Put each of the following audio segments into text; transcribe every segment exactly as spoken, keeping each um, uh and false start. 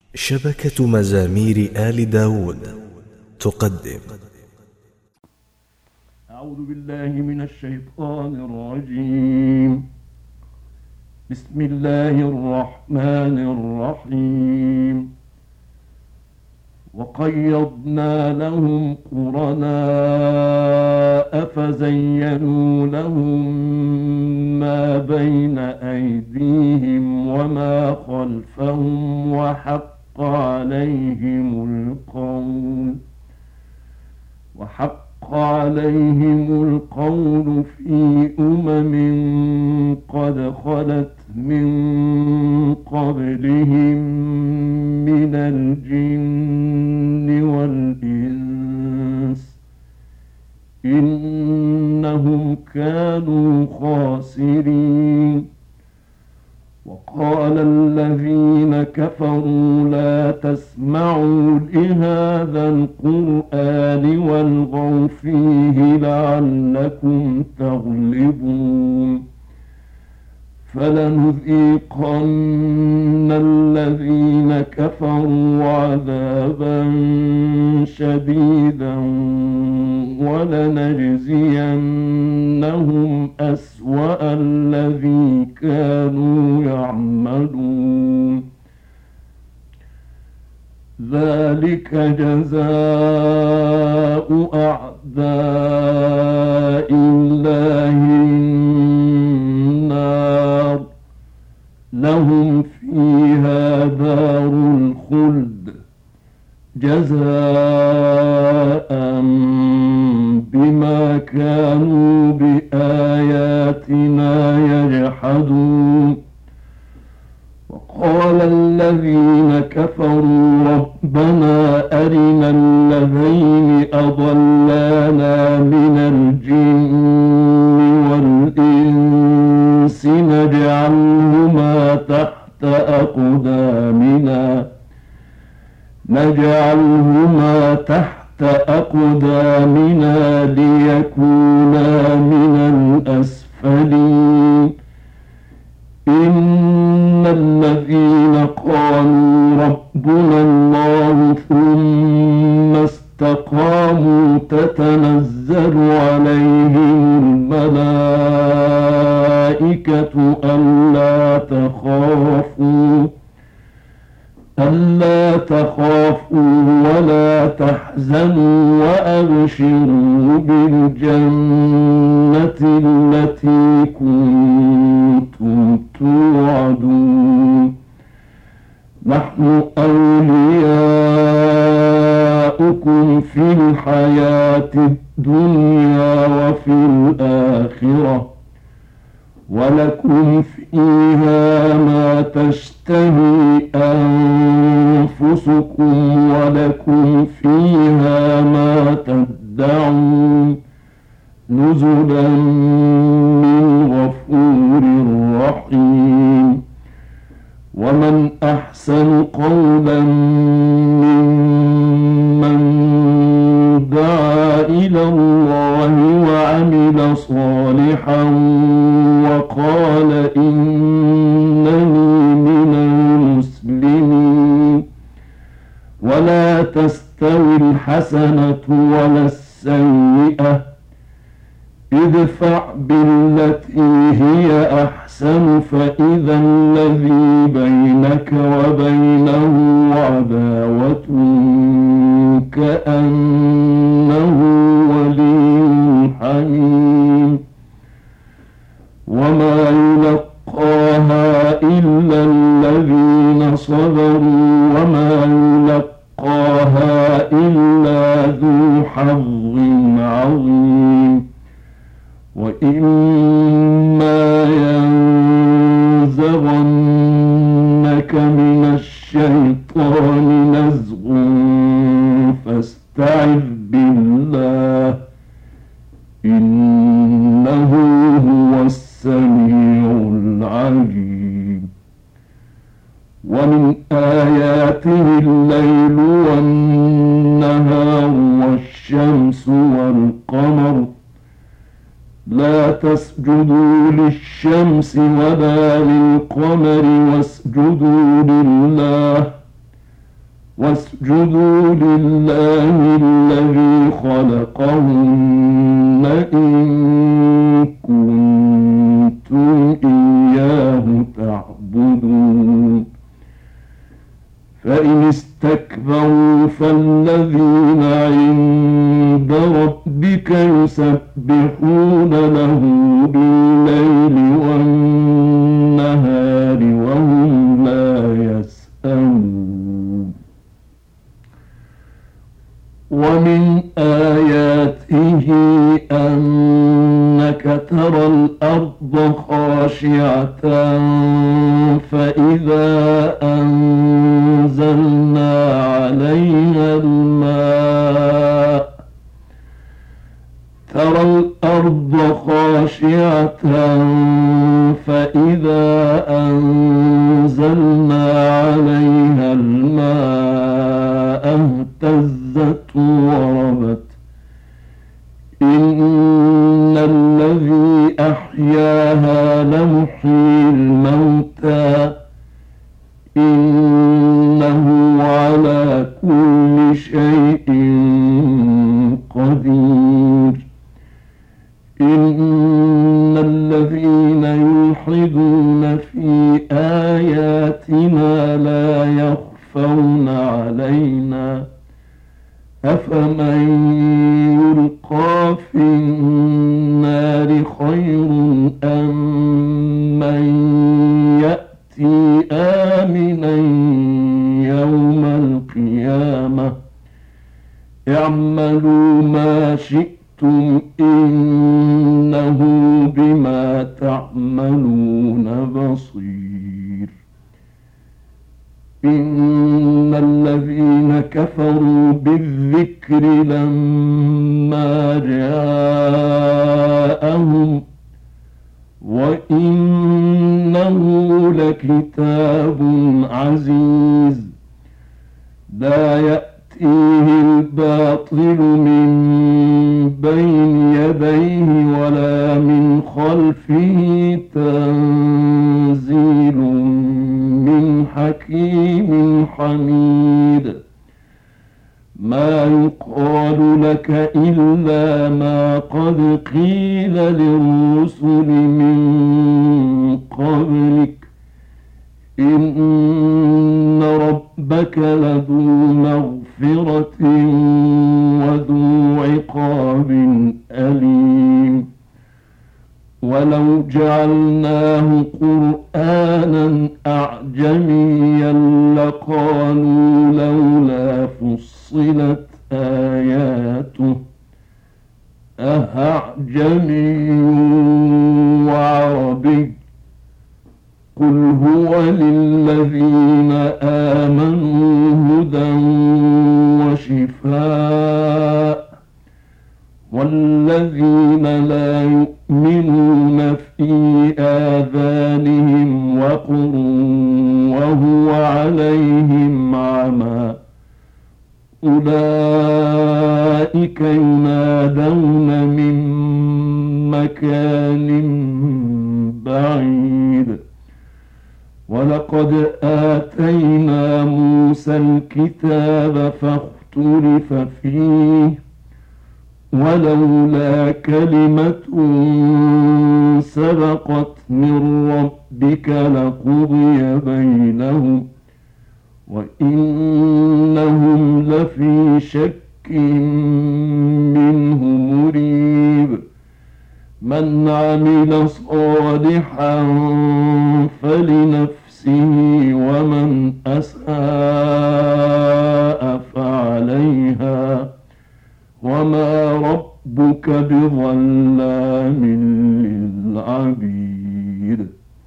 شبكة مزامير آل داود تقدم. أعوذ بالله من الشيطان الرجيم. بسم الله الرحمن الرحيم. وقيضنا لهم قرناء فزينوا لهم ما بين أيديهم وما خلفهم وحق عليهم القول وحق عليهم القول في أمم قد خلت من قبلهم من الجن والإنس إنهم كانوا خاسرين. وقال الذين كفروا لا تسمعوا لهذا القرآن والغوا فيه لعلكم تغلبون. فلنذيقن الذين كفروا عذابا شديدا ولنجزينهم أسوأ الذي كانوا يعملون. ذلك جزاء أعداء الله النار لهم فيها دار الخلد جزاء بما كانوا بآياتنا يجحدون. وقال الذين كفروا ربنا أرنا الذين أضلانا من الجن والإنس نجعلهما تحت أقدامنا نجعلهما تحت أقدامنا ليكونا من الأسفلين. إن الذين قالوا ربنا الله ثم استقاموا تتنزل عليهم الملائكة ألا تخافوا ألا تخافوا ولا تحزنوا وأبشروا بالجنة التي كنتم توعدون. نحن أولياؤكم في الحياة الدنيا وفي الآخرة ولكم فيها ما تشتهي أنفسكم ولكم فيها ما تدعون نزلا من غفور رحيم. ومن أحسن قولا ممن دعا إلى الله وعمل صالحا وقال إنني من المسلمين. ولا تستوي الحسنة ولا السيئة ادفع بالتي هي أحسن فإذا الذي بينك وبينه عداوة كأنه ولي حميم. وما يلقاها إلا الذين صبروا وما يلقاها إلا ذو حظ عظيم. وإما ينزغنك من الشيطان نزغ فاستعذ بالله إنه هو السميع العليم. ومن آياته الليل والنهار والشمس والقمر لا تسجدوا للشمس ولا للقمر واسجدوا لله واسجدوا لله الذي خلقهن إن كنتم إياه تعبدون فإن استكبروا فالذين عند ربك يسبحون له بالليل والنهار وهم لا يسأمون ومن آياته أنك ترى الأرض خاشعة فإذا أنزلنا عليها الماء ترى الأرض خاشعة فإذا أنزلنا عليها الماء اهتزت وربت إن الذي أحياها لمحيي الموتى إنه على كل شيء قدير إن الذين يلحدون في آياتنا لا يخفون علينا أفمن يلقى في النار خير أم من يأتي آمنا يوم القيامة اعملوا ما شئتم إنه بما تعملون بصير إن الذين كفروا بالذكر لما جاءهم وإنه لكتاب عزيز لا يأتيه الباطل من بين يديه ولا من خلفه تنزيل من حكيم حميد ما يقال لك إلا ما قد قيل للرسل من قبلك إن ربك لذو مغفرة وذو عقاب أليم ولو جعلناه قرآنا أعجميا لقالوا لولا فصلت آياته أأعجمي وعربي قل هو للذين آمنوا هدى وشفاء والذين لا يؤمنون في آذانهم وقر وهو عليهم عمى أولئك ينادون من مكان بعيد ولقد آتينا موسى الكتاب فاختلف فيه ولولا كلمة سبقت من ربك لقضي بينهم وإنهم لفي شك منه مريب من عمل صالحا فلنفسه ومن أساء فعليها وما ربك بظلام للعبيد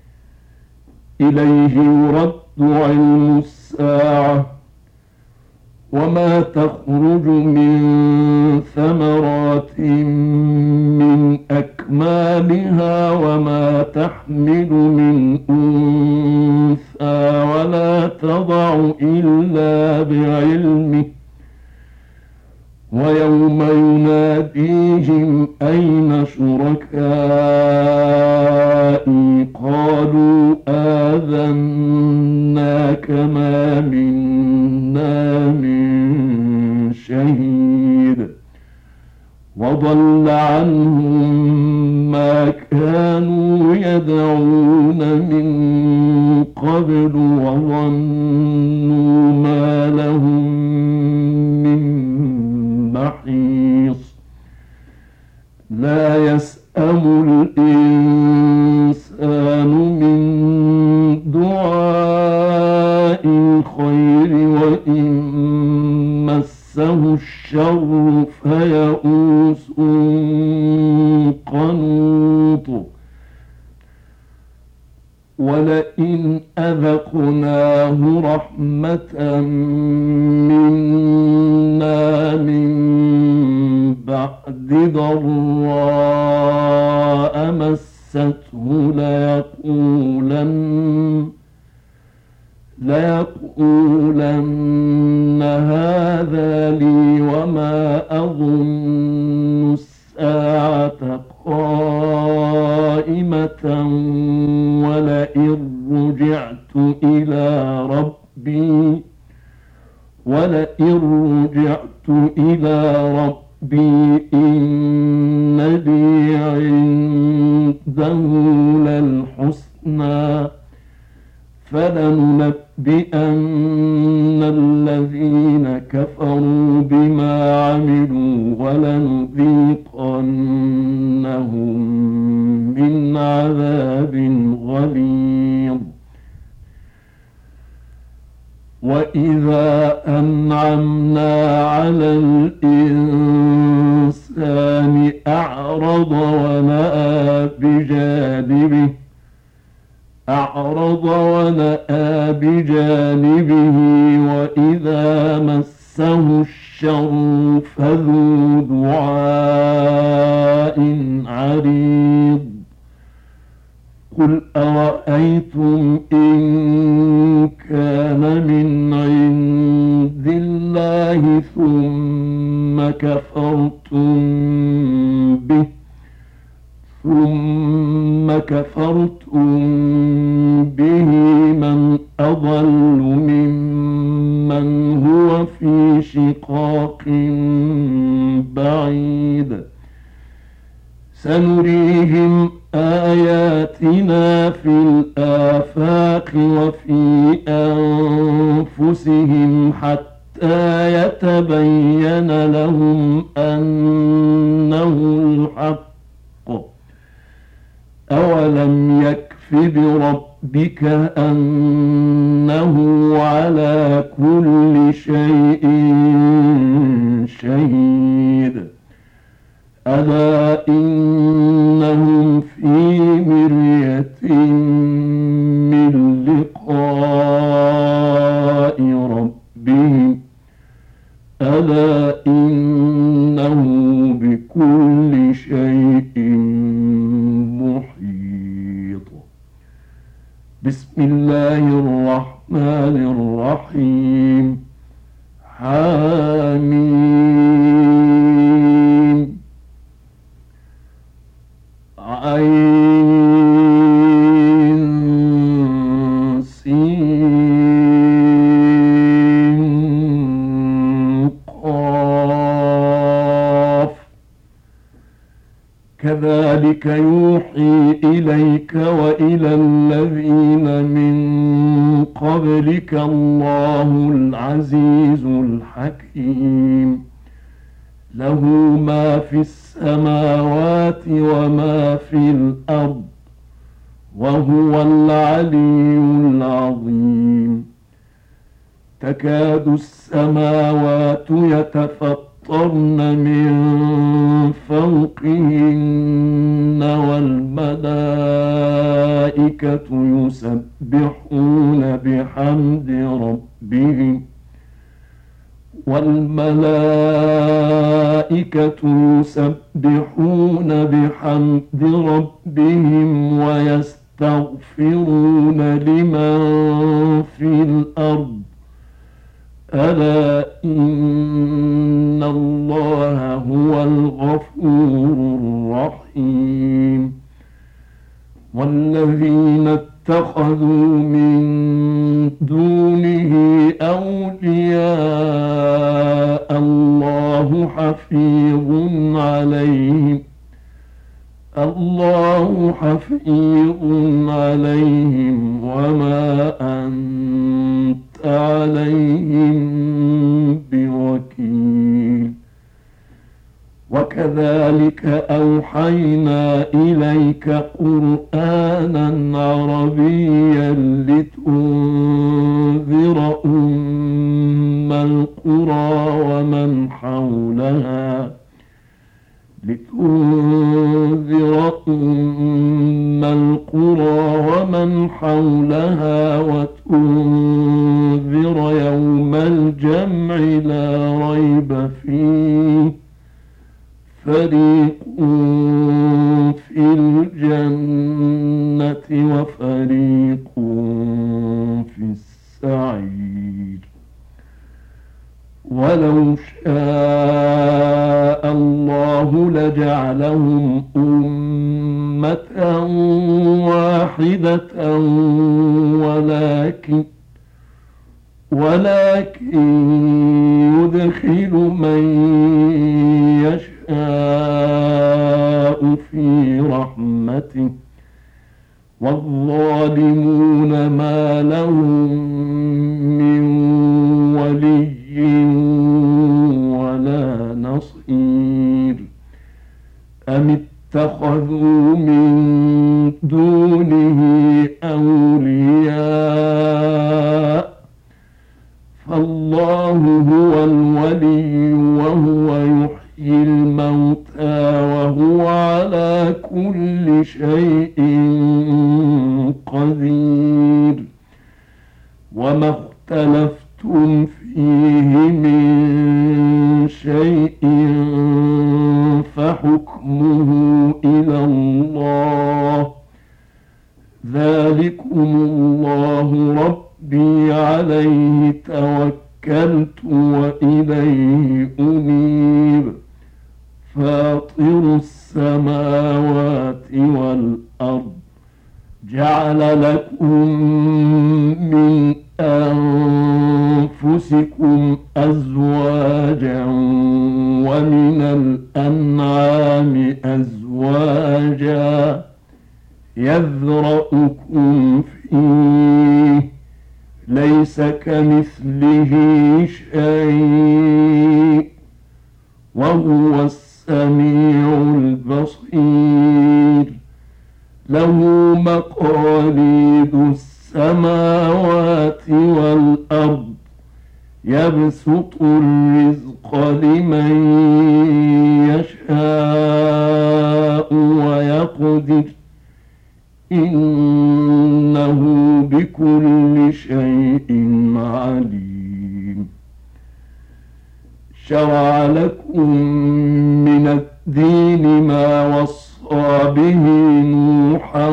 إليه يرد علم الساعة وما تخرج من ثمرات من أكمامها وما تحمل من أنثى ولا تضع إلا بعلمه ويوم يناديهم أين شركائي قالوا آذناك ما منا وضل عنهم ما كانوا يدعون من قبل وظنوا ما لهم من محيص لا يسأم الإنسان من دعاء الخير وإن مسه الشر فيئوس قنوط ولئن أذقناه رحمة منا من بعد ضراء مسته ليقولن ليقولن هذا لي وما أظن الساعة قائمة ولئن رجعت إلى ربي ولئن رجعت إلى ربي إن لي عنده للحسنى فلننبئن الذين كفروا بما عملوا ولنذيقنهم من عذاب غليظ وإذا أنعمنا على الإنسان أعرض ونأى بجانبه أعرض ونأى بجانبه وإذا مسه الشر فذو دعاء عريض قل أرأيتم إن كان من عند الله ثم كفرتم به ثم كفرتم به من أضل ممن هو في شقاق بعيد سنريهم آياتنا في الآفاق وفي أنفسهم حتى يتبين لهم أنه الحق أولم يكف بربك أنه على كل شيء شهيد ألا إنهم في مرية من لقاء ربهم ألا إنه بكل شيء محيط بسم الله الرحمن الرحيم حميم عين سين قاف كذلك يوحي إليك وإلى الذين من قبلك الله العزيز الحكيم له ما في السماوات وما في الأرض وهو العلي العظيم تكاد السماوات يتفطرن من فوقهن والملائكة يسبحون بحمد ربهم والملائكة يسبحون بحمد ربهم ويستغفرون لمن في الأرض ألا إن الله هو الغفور الرحيم والذين اتخذوا من دونه أولياء الله حفيظ عليهم الله حفيظ عليهم وما أنت عليهم بوكيل. وكذلك أوحينا إليك قرآنا عربيا لتنذر أم القرى ومن حولها لتنذر أم القرى ومن حولها وتنذر يوم الجمع لا ريب فيه فريق في الجنة وفريق في السعير. ولو شاء الله لجعلهم أمة واحدة ولكن ولكن يدخل من يشاء في رحمته والظالمون ما لهم من ولي ولا نصير. أم اتخذوا من دونه أولياء فالله هو الولي وهو يحيي الموتى وهو على كل شيء قدير. وما اختلفتم فيه من شيء فحكمه إلى الله ذلكم الله ربي عليه توكلت وإليه أنيب. فاطر السماوات والأرض جعل لكم من أنفسكم أزواجا ومن الأنعام أزواجا يذرأكم فيه ليس كمثله شيء وهو السميع البصير. له مقاليد السماوات والأرض يبسط الرزق لمن يشاء ويقدر إنه بكل شيء عليم. شرع لكم من الدين ما وصى به نوحا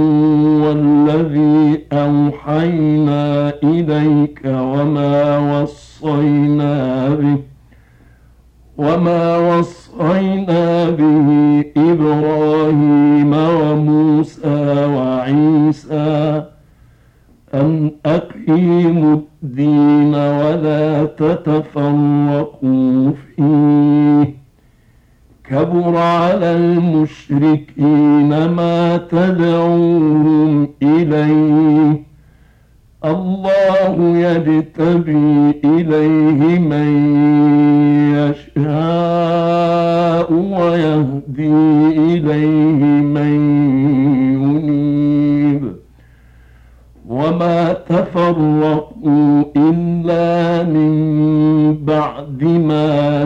والذي أوحينا إليك وما وصينا به وما وصينا به إبراهيم وموسى وعيسى أن أقيموا الدين ولا تتفرقوا فيه كبر على المشركين ما تدعوهم إليه الله يجتبي إليه من يشاء ويهدي إليه من ينيب. وما تفرقوا إلا من بعد ما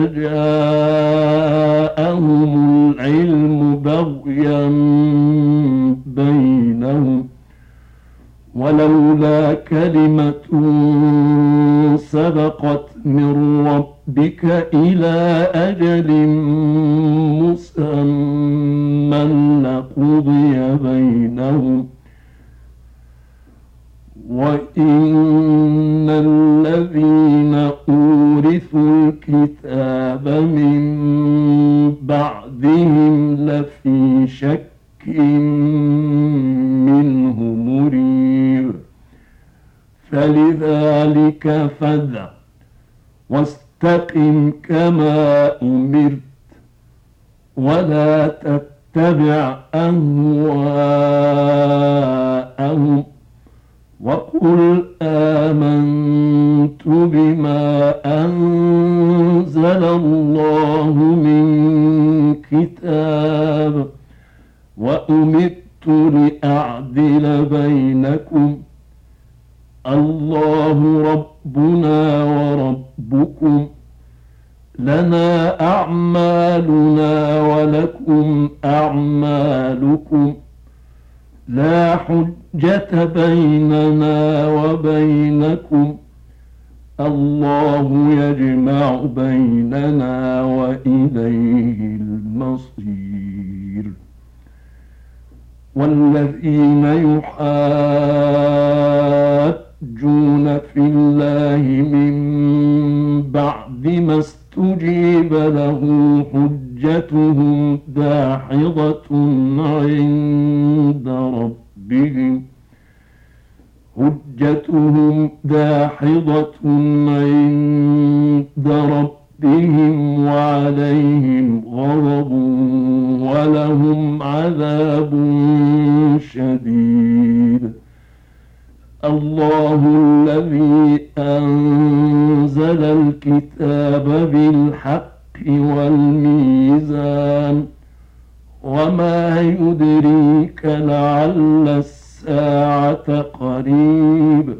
جاءهم العلم بغيا بينهم ولولا كلمة سبقت من ربك إلى أجل مسمى لقضي بينهم وإن الذين أورثوا الكتاب من بعدهم لفي شك منه مريب. فلذلك فادع واستقم كما أمرت ولا تتبع تتبع أهواءهم وقل آمنت بما أنزل الله من كتاب وأمرت لأعدل بينكم الله ربنا وربكم لنا أعمالنا ولكم أعمالكم لا حجة بيننا وبينكم الله يجمع بيننا وإليه المصير. والذين يحاجون في الله من بعد ما استجيب له حجتهم داحضة عند ربهم حجتهم داحضة عند ربهم وعليهم غضب ولهم عذاب شديد. الله الذي أنزل الكتاب بالحق والميزان وما يدريك لعل الساعة قريب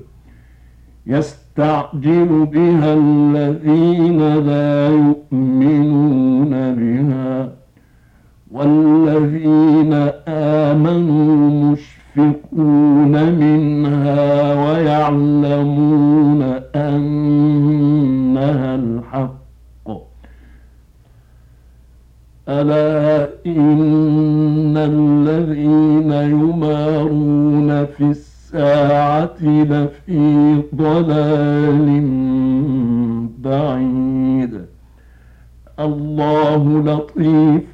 يستعجل بها الذين لا يؤمنون بها والذين آمنوا مشفقون منها ويعلمون أنها الحق. ألا إن الذين يمارون في الساعة لفي ضلال بعيد. الله لطيف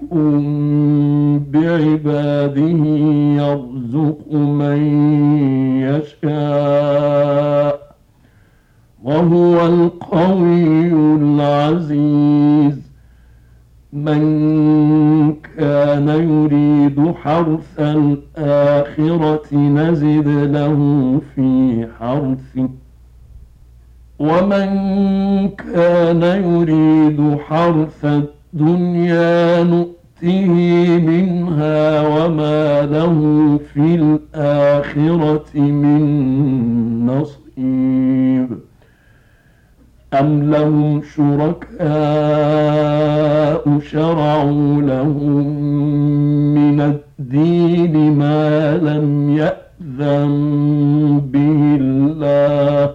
بعباده يرزق من يشاء وهو القوي العزيز. من كان يريد حرث الآخرة نزد له في حرثه ومن كان يريد حرث الدنيا نؤته منها وما له في الآخرة من نصيب. أم لهم شركاء شرعوا لهم من الدين ما لم يأذن به الله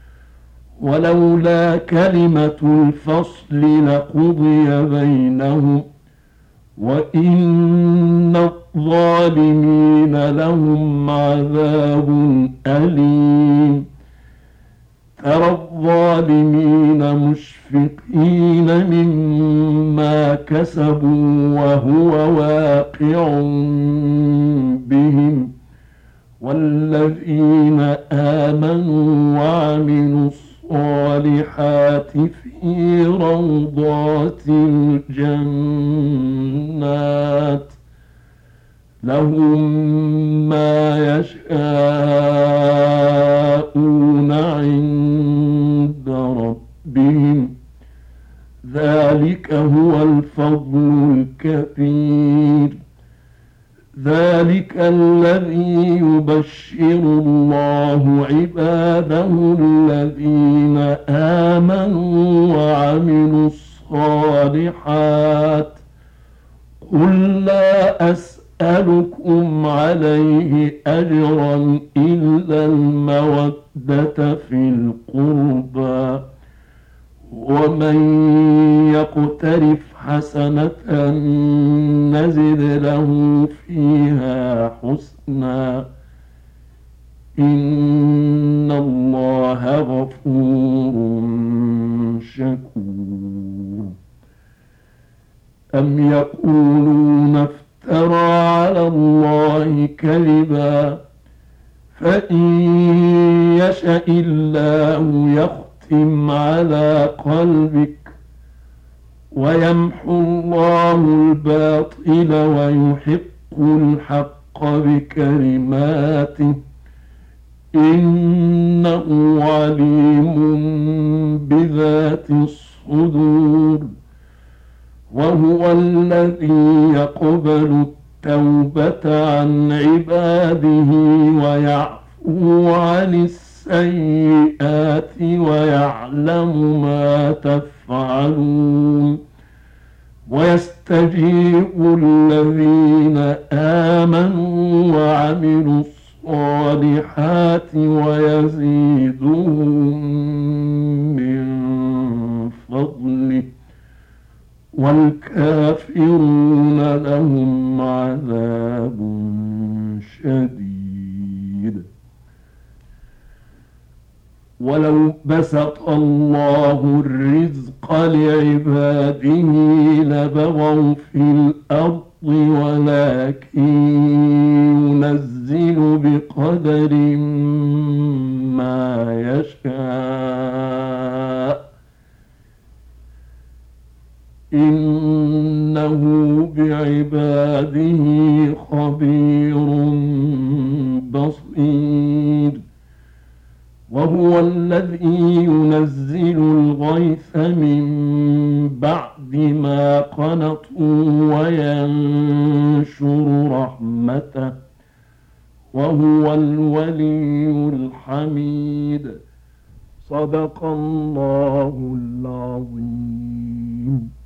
ولولا كلمة الفصل لقضي بينهم وإن الظالمين لهم عذاب أليم. ترى الظالمين مشفقين مما كسبوا وهو واقع بهم والذين آمنوا وعملوا الصالحات في روضات الجنات لهم ما يشاءون عند ربهم ذلك هو الفضل الكبير. ذلك الذي يبشر الله عباده الذين آمنوا وعملوا الصالحات قل لا أسألكم عليه أجرا إلا المودة في القربى ومن يقترف حسنة نزد له فيها حسنا إن الله غفور شكور. أم يقولون افترى على الله كذبا فإن يشأ الله يختم على قلبك ويمحو الله الباطل ويحق الحق بكلماته إنه عليم بذات الصدور وهو الذي يقبل التوبة عن عباده ويعفو عن السيئات ويعلم ما تفعلون ويستجيب الذين آمنوا وعملوا الصالحات ويزيدهم من فضله والكافرون لهم عذاب شديد. ولو بسط الله الرزق لعباده لبغوا في الأرض ولكن ينزل بقدر ما يشاء إنه بعباده خبير بصير. وهو الذي ينزل الغيث من بعد ما قنطوا وينشر رحمته وهو الولي الحميد. صدق الله العظيم.